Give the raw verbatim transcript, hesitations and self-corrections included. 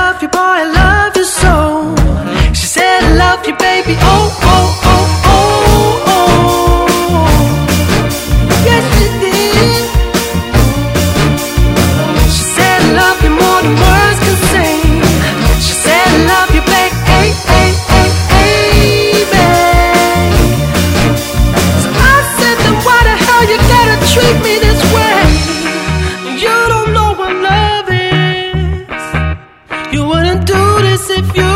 love you, boy, I love you so. She said, I love you, baby, oh, oh, oh, oh, oh. Yes, she did. She said, I love you more than words can say. She said, I love you, baby, hey, hey, hey, hey, babe. So I said, then why the hell you gotta treat me this way? You don't know what love is. You wouldn't do this if you